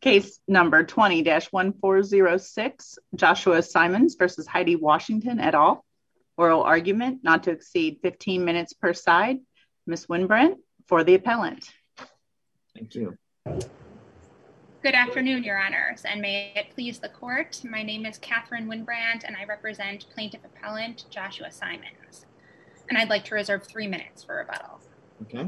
Case number 20-1406, Joshua Simons versus Heidi Washington et al. Oral argument not to exceed 15 minutes per side. Ms. Winbrand for the appellant. Thank you. Good afternoon, Your Honors, and may it please the court. My name is Catherine Winbrand, and I represent plaintiff appellant Joshua Simons. And I'd like to reserve 3 minutes for rebuttal. Okay.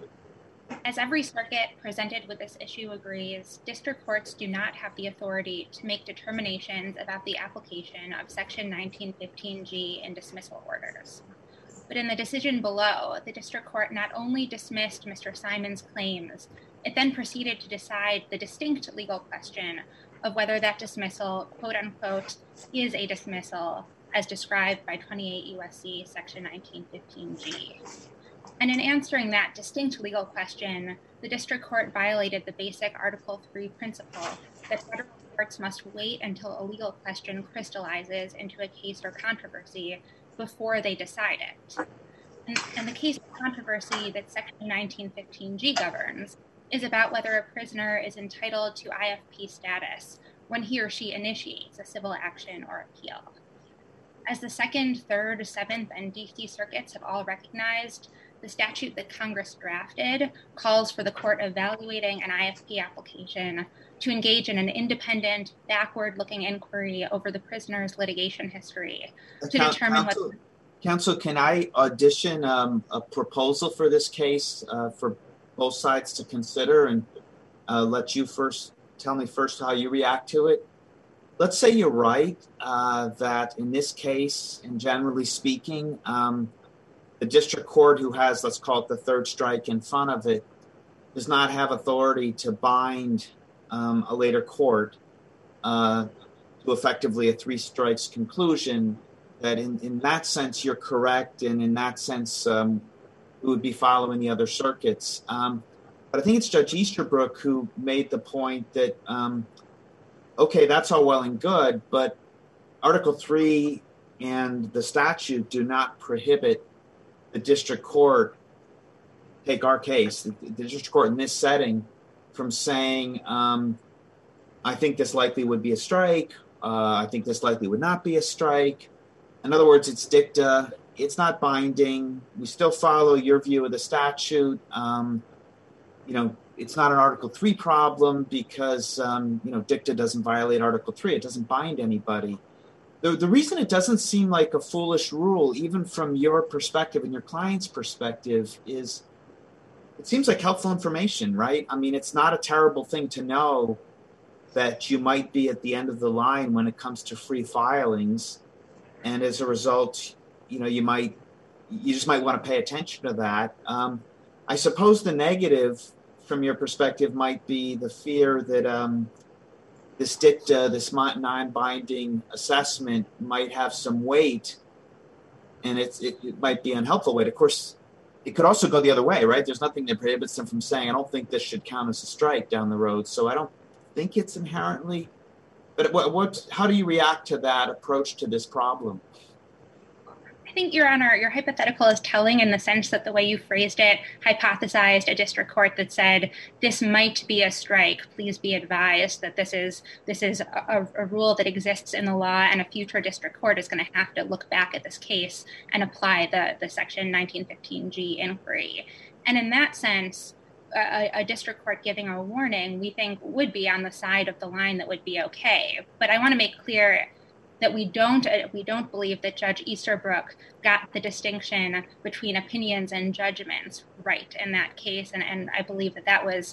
As every circuit presented with this issue agrees, district courts do not have the authority to make determinations about the application of Section 1915G in dismissal orders. But in the decision below, the district court not only dismissed Mr. Simons' claims, it then proceeded to decide the distinct legal question of whether that dismissal, quote unquote, is a dismissal as described by 28 U.S.C. Section 1915G. And in answering that distinct legal question, the district court violated the basic Article 3 principle that federal courts must wait until a legal question crystallizes into a case or controversy before they decide it. And the case or controversy that Section 1915G governs is about whether a prisoner is entitled to IFP status when he or she initiates a civil action or appeal. As the 2nd, 3rd, 7th, and D.C. circuits have all recognized, the statute that Congress drafted calls for the court evaluating an IFP application to engage in an independent, backward-looking inquiry over the prisoner's litigation history to determine what... Counsel, can I audition a proposal for this case for both sides to consider and let you tell me how you react to it? Let's say you're right that in this case, and generally speaking, the district court who has, let's call it the third strike in front of it, does not have authority to bind a later court to effectively a 3 strikes conclusion, that in that sense you're correct, and in that sense it would be following the other circuits. But I think it's Judge Easterbrook who made the point that, okay, that's all well and good, but Article 3 and the statute do not prohibit the district court, take our case, the district court in this setting, from saying, I think this likely would be a strike, I think this likely would not be a strike. In other words, it's dicta, it's not binding, we still follow your view of the statute. It's not an Article 3 problem because, dicta doesn't violate Article 3, it doesn't bind anybody. The reason it doesn't seem like a foolish rule, even from your perspective and your client's perspective, is it seems like helpful information, right? I mean, it's not a terrible thing to know that you might be at the end of the line when it comes to free filings. And as a result, you just might want to pay attention to that. I suppose the negative from your perspective might be the fear that this dicta, this non-binding assessment might have some weight, and it might be unhelpful weight. Of course, it could also go the other way, right? There's nothing that prohibits them from saying, I don't think this should count as a strike down the road. So I don't think it's inherently, but how do you react to that approach to this problem? I think, Your Honor, your hypothetical is telling in the sense that the way you phrased it hypothesized a district court that said, this might be a strike. Please be advised that this is a rule that exists in the law, and a future district court is going to have to look back at this case and apply the Section 1915G inquiry. And in that sense, a district court giving a warning, we think, would be on the side of the line that would be okay. But I want to make clear that we don't believe that Judge Easterbrook got the distinction between opinions and judgments right in that case, and I believe that was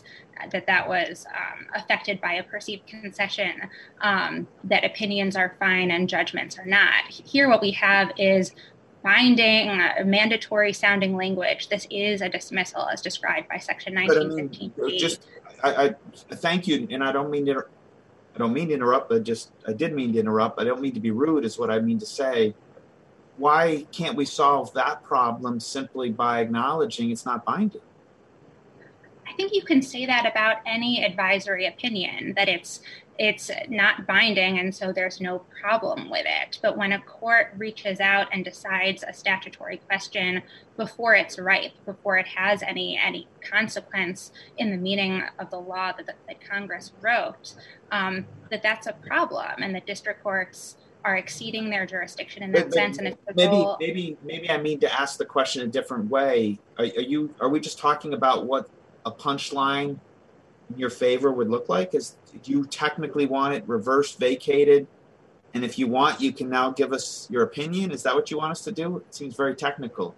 affected by a perceived concession that opinions are fine and judgments are not. Here, what we have is binding, mandatory sounding language. This is a dismissal as described by Section 1915. I thank you, and I don't mean to interrupt, I did mean to interrupt. I don't mean to be rude is what I mean to say. Why can't we solve that problem simply by acknowledging it's not binding? I think you can say that about any advisory opinion, that it's not binding, and so there's no problem with it. But when a court reaches out and decides a statutory question before it's ripe, before it has any consequence in the meaning of the law that Congress wrote, that's a problem, and the district courts are exceeding their jurisdiction in that sense. And maybe I mean to ask the question a different way. Are we just talking about what a punchline in your favor would look like? Do you technically want it reversed, vacated, and if you want, you can now give us your opinion? Is that what you want us to do? It seems very technical.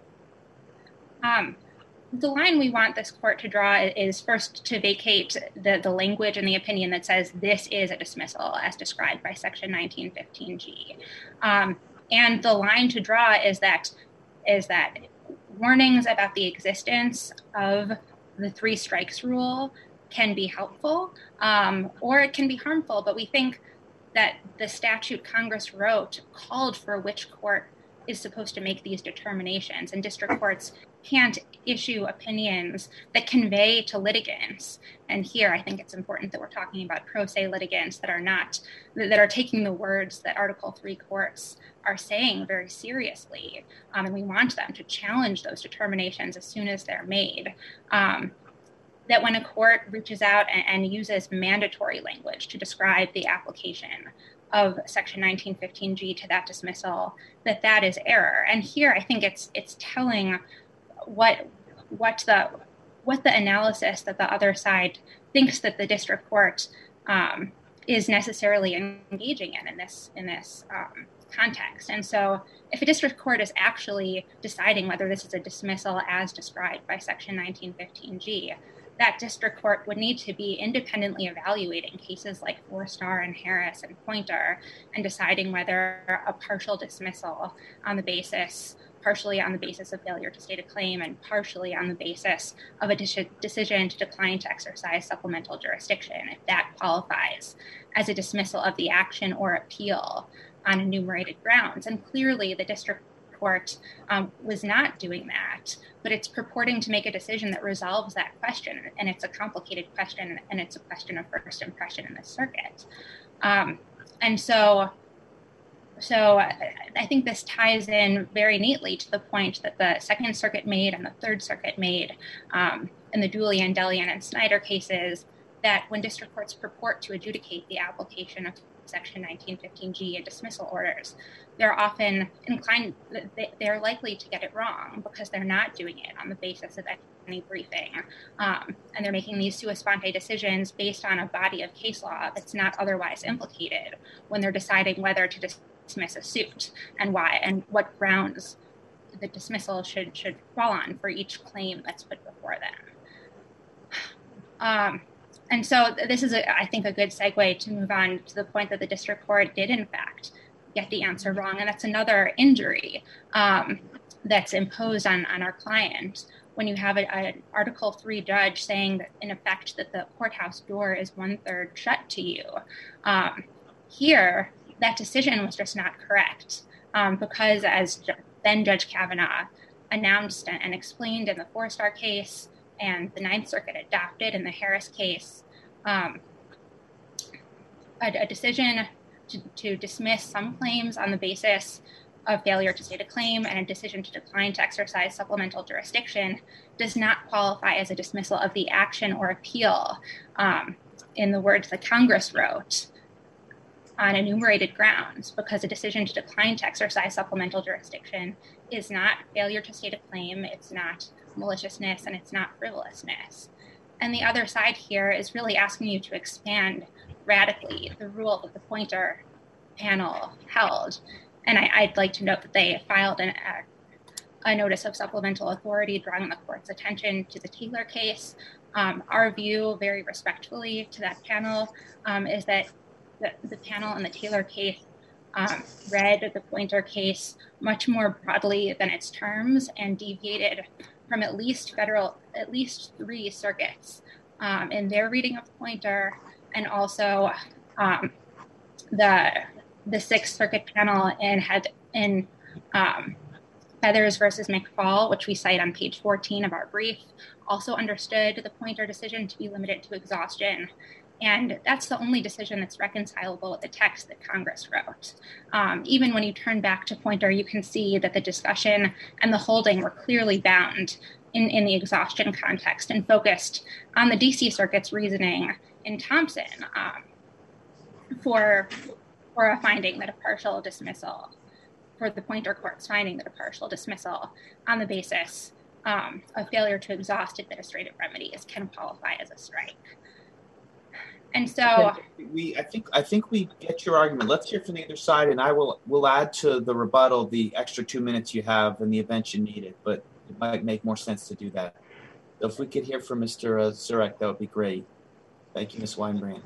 The line we want this court to draw is first to vacate the language in the opinion that says this is a dismissal as described by Section 1915G. And the line to draw is that warnings about the existence of the 3 strikes rule can be helpful, or it can be harmful. But we think that the statute Congress wrote called for which court is supposed to make these determinations, and district courts can't issue opinions that convey to litigants. And here, I think it's important that we're talking about pro se litigants that are taking the words that Article 3 courts are saying very seriously. And we want them to challenge those determinations as soon as they're made. That when a court reaches out and uses mandatory language to describe the application of Section 1915G to that dismissal, that is error. And here, I think it's telling what the analysis that the other side thinks that the district court is necessarily engaging in this context. And so if a district court is actually deciding whether this is a dismissal as described by Section 1915G, that district court would need to be independently evaluating cases like Four-Star and Harris and Pointer and deciding whether a partial dismissal partially on the basis of failure to state a claim and partially on the basis of a decision to decline to exercise supplemental jurisdiction, if that qualifies as a dismissal of the action or appeal on enumerated grounds. And clearly the district court was not doing that, but it's purporting to make a decision that resolves that question. And it's a complicated question, and it's a question of first impression in this circuit. And so I think this ties in very neatly to the point that the Second Circuit made and the Third Circuit made in the Julian, Delian, and Snyder cases, that when district courts purport to adjudicate the application of Section 1915G in dismissal orders, they're often they're likely to get it wrong because they're not doing it on the basis of any briefing. And they're making these sua sponte decisions based on a body of case law that's not otherwise implicated when they're deciding whether to dismiss a suit and why and what grounds the dismissal should fall on for each claim that's put before them. And so this is, I think, a good segue to move on to the point that the district court did, in fact, get the answer wrong. And that's another injury that's imposed on our client when you have an Article 3 judge saying that, in effect, that the courthouse door is 1/3 shut to you. Here, that decision was just not correct because, as then Judge Kavanaugh announced and explained in the Four-Star case and the Ninth Circuit adopted in the Harris case, a decision to dismiss some claims on the basis of failure to state a claim and a decision to decline to exercise supplemental jurisdiction does not qualify as a dismissal of the action or appeal, in the words that Congress wrote, on enumerated grounds, because a decision to decline to exercise supplemental jurisdiction is not failure to state a claim, it's not maliciousness, and it's not frivolousness. And the other side here is really asking you to expand radically the rule that the Pointer panel held. And I'd like to note that they filed a notice of supplemental authority drawing the court's attention to the Taylor case. Our view, very respectfully to that panel, is that the panel in the Taylor case read the Pointer case much more broadly than its terms and deviated from at least 3 circuits in their reading of Pointer, and also the Sixth Circuit panel in Feathers versus McFall, which we cite on page 14 of our brief, also understood the Pointer decision to be limited to exhaustion. And that's the only decision that's reconcilable with the text that Congress wrote. Even when you turn back to Pointer, you can see that the discussion and the holding were clearly bound in the exhaustion context and focused on the DC Circuit's reasoning in Thompson for a finding that a partial dismissal, for the Pointer Court's finding that a partial dismissal on the basis of failure to exhaust administrative remedies can qualify as a strike. And so I think we get your argument. Let's hear from the other side, and we'll add to the rebuttal the extra 2 minutes you have in the event you need it, but it might make more sense to do that. So if we could hear from Mr. Zurek, that would be great. Thank you, Ms. Weinbrand.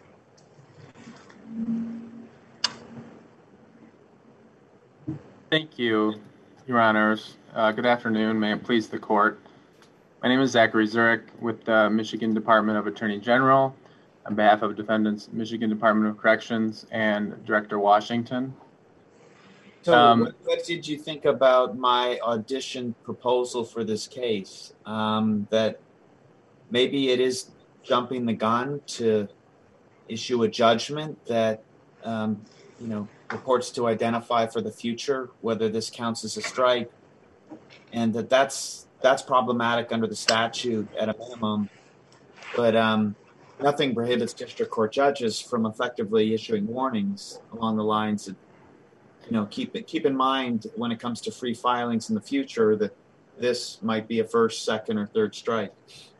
Thank you, Your Honors. Good afternoon. May it please the Court. My name is Zachary Zurek with the Michigan Department of Attorney General on behalf of defendants, Michigan Department of Corrections and Director Washington. So what did you think about my audition proposal for this case? That maybe it is jumping the gun to issue a judgment that, purports to identify for the future whether this counts as a strike, and that's problematic under the statute at a minimum. But nothing prohibits district court judges from effectively issuing warnings along the lines of, keep in mind when it comes to free filings in the future that this might be a first, second, or third strike.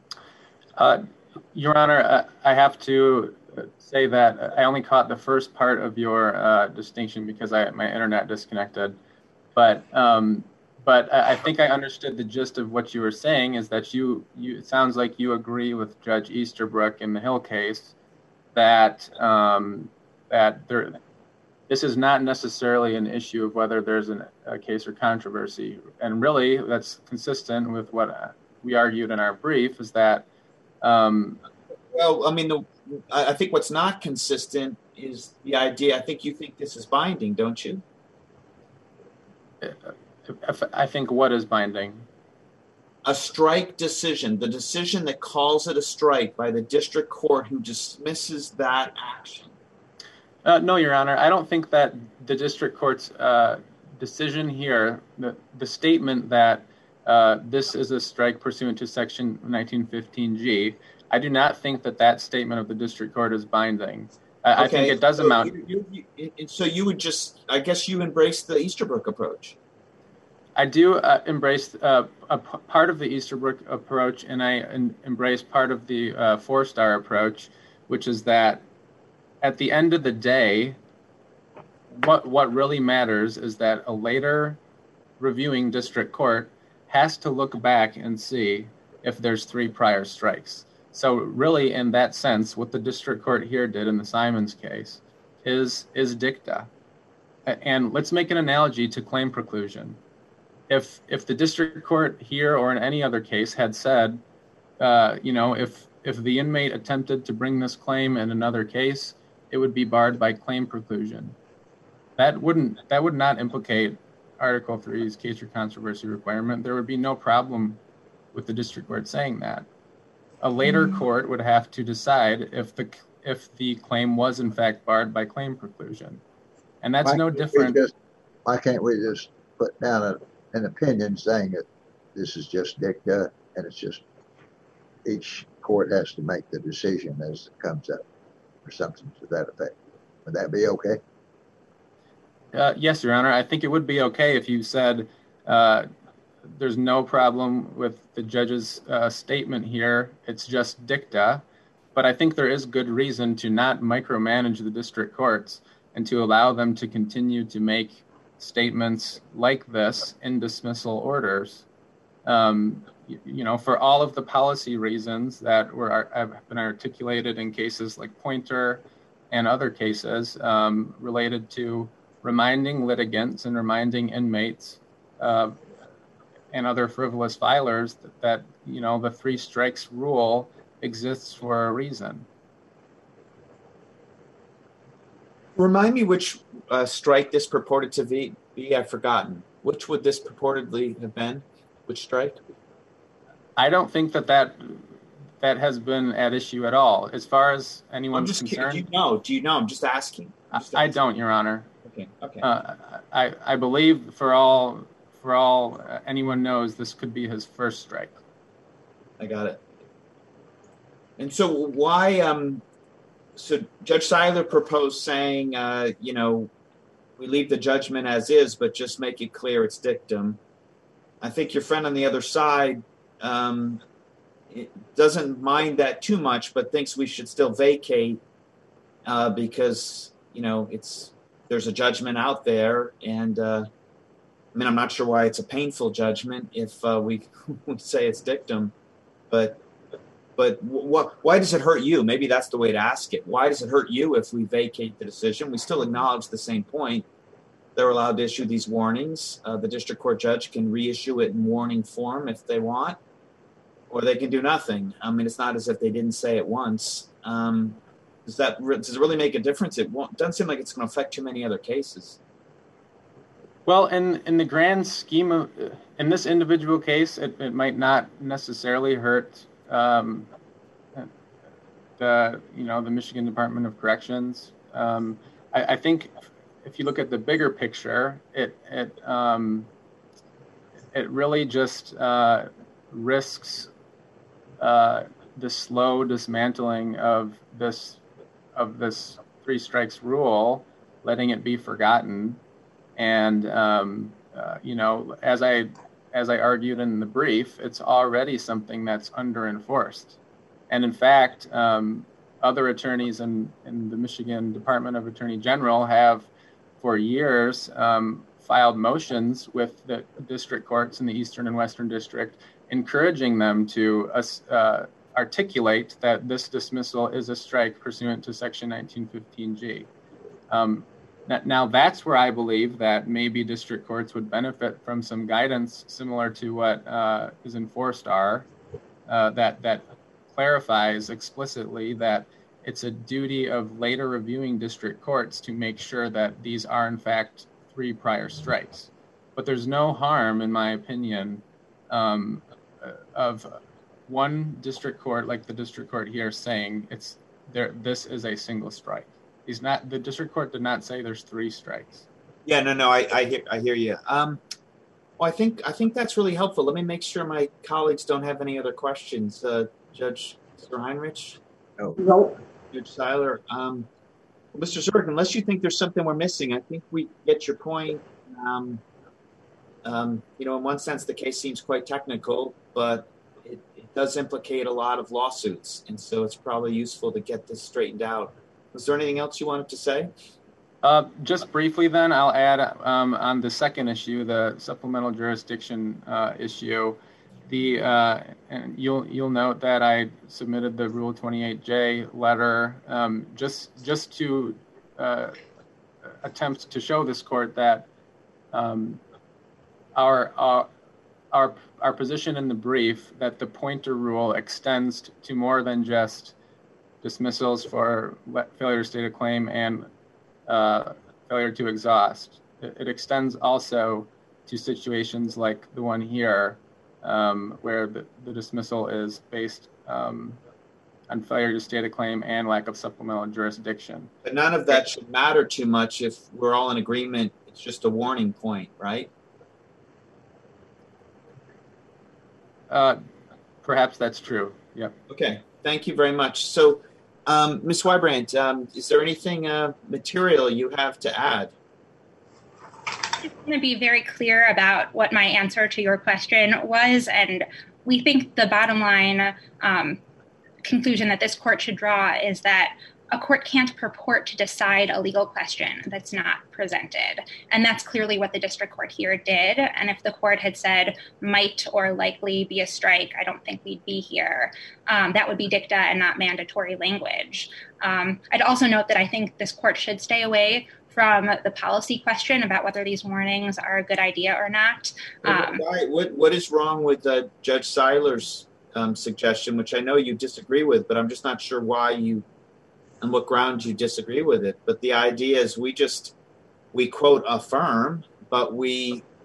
Your Honor, I have to say that I only caught the first part of your distinction because my internet disconnected. But I think I understood the gist of what you were saying is that it sounds like you agree with Judge Easterbrook in the Hill case that this is not necessarily an issue of whether there's a case or controversy. And really, that's consistent with what we argued in our brief is that. I think what's not consistent is the idea. I think you think this is binding, don't you? I think what is binding? A strike decision, the decision that calls it a strike by the district court who dismisses that action. No, Your Honor, I don't think that the district court's decision here, the statement that this is a strike pursuant to Section 1915G, I do not think that statement of the district court is binding. I think it does amount. So you would I guess you embrace the Easterbrook approach. I do embrace a part of the Easterbrook approach, and I embrace part of the four-star approach, which is that at the end of the day, what really matters is that a later reviewing district court has to look back and see if there's 3 prior strikes. So really, in that sense, what the district court here did in the Simons case is dicta. And let's make an analogy to claim preclusion. If the district court here or in any other case had said, if the inmate attempted to bring this claim in another case, it would be barred by claim preclusion. That would not implicate Article 3's case or controversy requirement. There would be no problem with the district court saying that. A later court would have to decide if the claim was in fact barred by claim preclusion, and that's no different. Why can't we just put down an opinion saying that this is just dicta and it's just each court has to make the decision as it comes up, or something to that effect? Would that be okay? Yes, Your Honor. I think it would be okay if you said there's no problem with the judge's statement here. It's just dicta. But I think there is good reason to not micromanage the district courts and to allow them to continue to make statements like this in dismissal orders. For all of the policy reasons that have been articulated in cases like Pointer and other cases related to reminding litigants and reminding inmates and other frivolous filers that the 3 strikes rule exists for a reason. Remind me which strike this purported to be. I've forgotten. Which would this purportedly have been? Which strike? I don't think that has been at issue at all. As far as anyone's concerned. Do you know? I'm just asking. I don't, Your Honor. Okay. I believe for all anyone knows, this could be his first strike. I got it. And so why? So Judge Seiler proposed saying, we leave the judgment as is, but just make it clear it's dictum. I think your friend on the other side doesn't mind that too much, but thinks we should still vacate because there's a judgment out there, and I'm not sure why it's a painful judgment if we say it's dictum, but why does it hurt you? Maybe that's the way to ask it. Why does it hurt you if we vacate the decision? We still acknowledge the same point. They're allowed to issue these warnings. The district court judge can reissue it in warning form if they want, or they can do nothing. It's not as if they didn't say it once. Does it really make a difference? Doesn't seem like it's going to affect too many other cases. Well, in the grand scheme of, in this individual case, it might not necessarily hurt the Michigan Department of Corrections. I think if you look at the bigger picture, it really just risks the slow dismantling of this three strikes rule, letting it be forgotten. And as I argued in the brief, it's already something that's under-enforced. And in fact, other attorneys in the Michigan Department of Attorney General have for years filed motions with the district courts in the Eastern and Western District, encouraging them to articulate that this dismissal is a strike pursuant to Section 1915G. Now, that's where I believe that maybe district courts would benefit from some guidance similar to what is in 4-Star that clarifies explicitly that it's a duty of later reviewing district courts to make sure that these are, in fact, 3 prior strikes. But there's no harm, in my opinion, of one district court, like the district court here, saying this is a single strike. The district court did not say there's 3 strikes. Yeah, no, I hear you. Well, I think that's really helpful. Let me make sure my colleagues don't have any other questions. Judge Sir Heinrich? No. Judge Seiler? Mr. Zerg, unless you think there's something we're missing, I think we get your point. In one sense, the case seems quite technical, but it does implicate a lot of lawsuits, and so it's probably useful to get this straightened out. Was there anything else you wanted to say? Just briefly, then, I'll add on the second issue, the supplemental jurisdiction issue. And you'll note that I submitted the Rule 28J letter just to attempt to show this court that our position in the brief that the pointer rule extends to more than just dismissals for failure to state a claim and failure to exhaust. It extends also to situations like the one here, where the dismissal is based on failure to state a claim and lack of supplemental jurisdiction. But none of that should matter too much if we're all in agreement. It's just a warning point, right? Perhaps that's true. Yep. Okay. Thank you very much. So, Ms. Wybrandt, is there anything material you have to add? I'm going to be very clear about what my answer to your question was, and we think the bottom line conclusion that this court should draw is that a court can't purport to decide a legal question that's not presented. And that's clearly what the district court here did. And if the court had said might or likely be a strike, I don't think we'd be here. That would be dicta and not mandatory language. I'd also note that I think this court should stay away from the policy question about whether these warnings are a good idea or not. What is wrong with Judge Seiler's suggestion, which I know you disagree with, but I'm just not sure why on what grounds you disagree with it. But the idea is we quote affirm, but we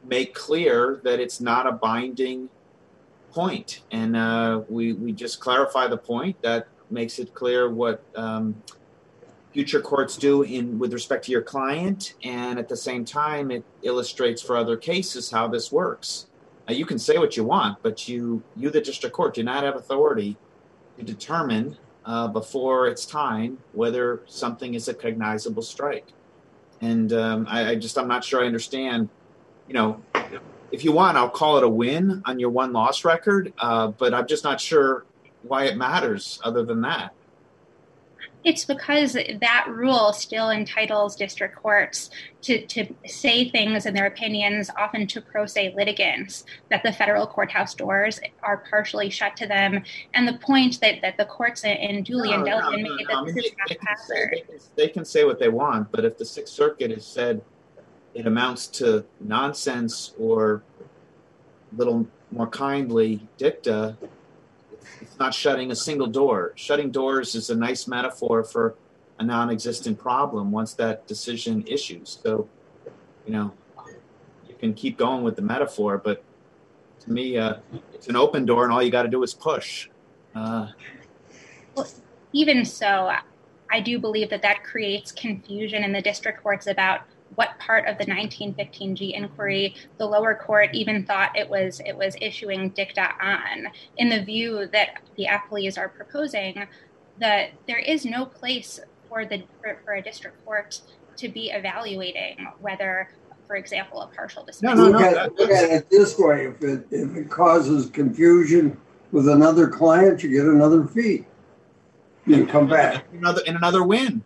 make clear that it's not a binding point. And we just clarify the point. That makes it clear what future courts do with respect to your client, and at the same time, it illustrates for other cases how this works. Now, you can say what you want, but you, the district court, do not have authority to determine before it's time whether something is a cognizable strike. And I'm not sure I understand. If you want, I'll call it a win on your one loss record, but I'm just not sure why it matters other than that. It's because that rule still entitles district courts to say things in their opinions, often to pro se litigants, that the federal courthouse doors are partially shut to them. And the point that the courts in Dooley and Delian made that this is haphazard. They can say what they want, but if the Sixth Circuit has said it amounts to nonsense or a little more kindly dicta, it's not shutting a single door. Shutting doors is a nice metaphor for a non-existent problem once that decision issues. So, you can keep going with the metaphor, but to me, it's an open door and all you got to do is push. Well, even so, I do believe that creates confusion in the district courts about what part of the 1915G inquiry the lower court even thought it was issuing dicta on. In the view that the appellees are proposing, that there is no place for a district court to be evaluating whether, for example, a partial dismissal. Look at it this way: if it causes confusion with another client, you get another fee. You come back. Another win.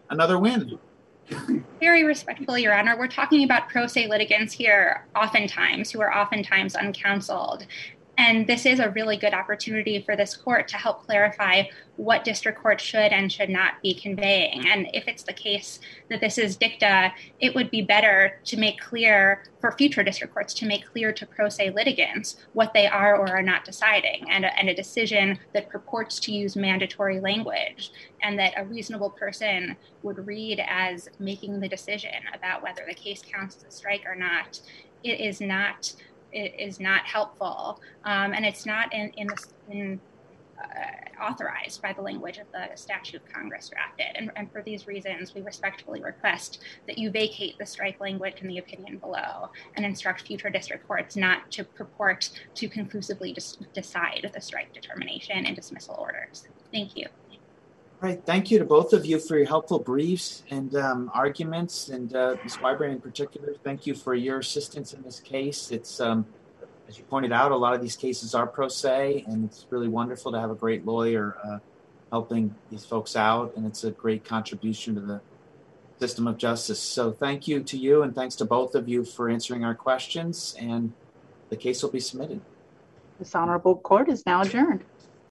Very respectfully, Your Honor, we're talking about pro se litigants here who are oftentimes uncounseled. And this is a really good opportunity for this court to help clarify what district court should and should not be conveying. And if it's the case that this is dicta, it would be better to make clear for future district courts to make clear to pro se litigants what they are or are not deciding, and a decision that purports to use mandatory language and that a reasonable person would read as making the decision about whether the case counts as a strike or not. It is not helpful, and it's not authorized by the language of the statute Congress drafted. And for these reasons, we respectfully request that you vacate the strike language in the opinion below and instruct future district courts not to purport to conclusively decide the strike determination and dismissal orders. Thank you. All right. Thank you to both of you for your helpful briefs and arguments. And Ms. Wybrand in particular, thank you for your assistance in this case. It's, as you pointed out, a lot of these cases are pro se, and it's really wonderful to have a great lawyer helping these folks out. And it's a great contribution to the system of justice. So thank you to you, and thanks to both of you for answering our questions. And the case will be submitted. This honorable court is now adjourned.